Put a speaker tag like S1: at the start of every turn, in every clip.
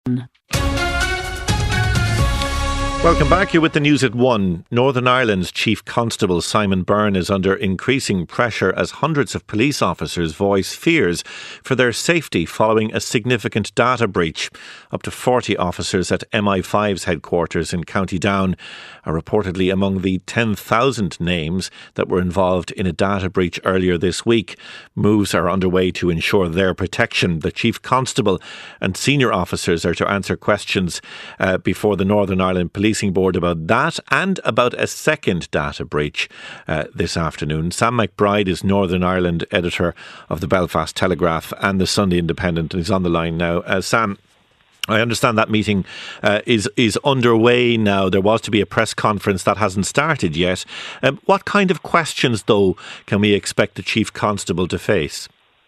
S1: Welcome back. You're with the news at 1. Northern Ireland's Chief Constable Simon Byrne is under increasing pressure as hundreds of police officers voice fears for their safety following a significant data breach. Up to 40 officers at MI5's headquarters in County Down are reportedly among the 10,000 names that were involved in a data breach earlier this week. Moves are underway to ensure their protection. The Chief Constable and senior officers are to answer questions before the Northern Ireland Policing Board about that and about a second data breach this afternoon. Sam McBride is Northern Ireland editor of the Belfast Telegraph and the Sunday Independent, and he's on the line now. Sam, I understand that meeting is underway now. There was to be a press conference that hasn't started yet. What kind of questions, though, can we expect the Chief Constable to face?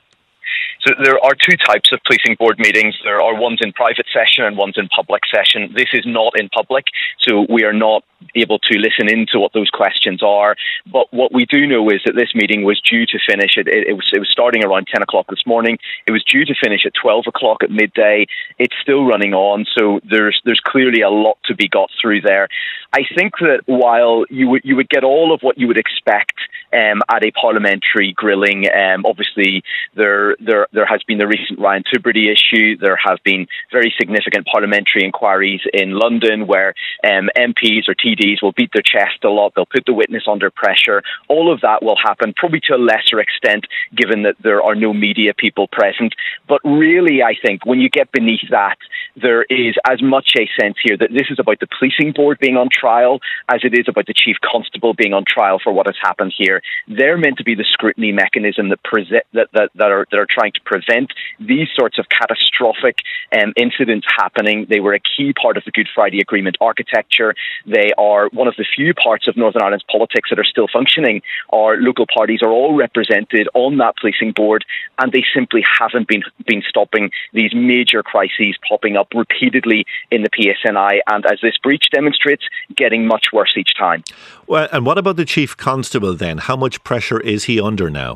S2: So there are two types of policing board meetings. There are ones in private session and ones in public session. This is not in public, so we are not able to listen into what those questions are. But what we do know is that this meeting was due to finish. It was starting around 10 o'clock this morning. It was due to finish at 12 o'clock at midday. It's still running on, so there's clearly a lot to be got through there. I think that while you would get all of what you would expect at a parliamentary grilling, obviously there has been the recent Ryan Tubridy issue. There have been very significant parliamentary inquiries in London where MPs or TDs will beat their chest a lot. They'll put the witness under pressure. All of that will happen, probably to a lesser extent, given that there are no media people present. But really, I think when you get beneath that, there is as much a sense here that this is about the policing board being on trial as it is about the Chief Constable being on trial for what has happened here. They're meant to be the scrutiny mechanism that are trying to prevent these sorts of catastrophic incidents happening. They were a key part of the Good Friday Agreement architecture. They are one of the few parts of Northern Ireland's politics that are still functioning. Our local parties are all represented on that policing board, and they simply haven't been stopping these major crises popping up repeatedly in the PSNI, and as this breach demonstrates, getting much worse each time.
S1: Well, and what about the Chief Constable then? How much pressure is he under now?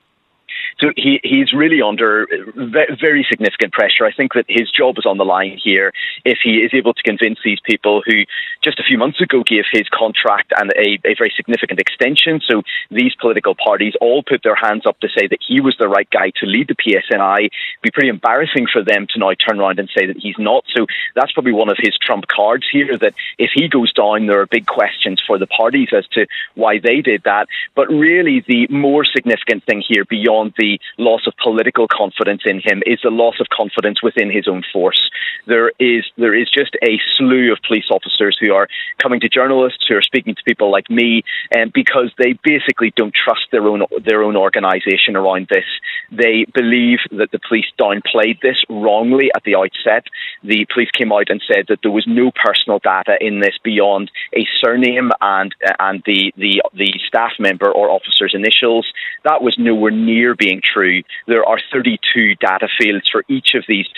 S2: So he's really under very significant pressure. I think that his job is on the line here if he is able to convince these people who just a few months ago gave his contract and a very significant extension. So these political parties all put their hands up to say that he was the right guy to lead the PSNI. It'd be pretty embarrassing for them to now turn around and say that he's not. So that's probably one of his trump cards here, that if he goes down, there are big questions for the parties as to why they did that. But really the more significant thing here, beyond the loss of political confidence in him, is the loss of confidence within his own force. There is just a slew of police officers who are coming to journalists, who are speaking to people like me, because they basically don't trust their own organisation around this. They believe that the police downplayed this wrongly at the outset. The police came out and said that there was no personal data in this beyond a surname and the staff member or officer's initials. That was nowhere near being true. There are 32 data fields for each of these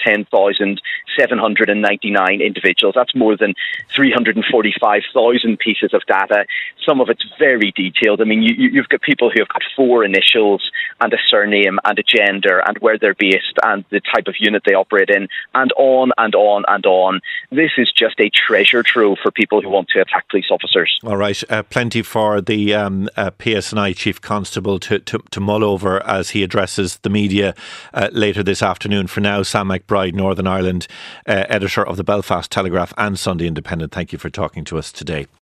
S2: 10,799 individuals. That's more than 345,000 pieces of data. Some of it's very detailed. I mean, you've got people who have got 4 initials and a surname and a gender and where they're based and the type of unit they operate in, and on and on and on. This is just a treasure trove for people who want to attack police officers.
S1: All right. Plenty for the PSNI Chief Constable to mull over as he addresses the media later this afternoon. For now, Sam McBride, Northern Ireland editor of the Belfast Telegraph and Sunday Independent, thank you for talking to us today.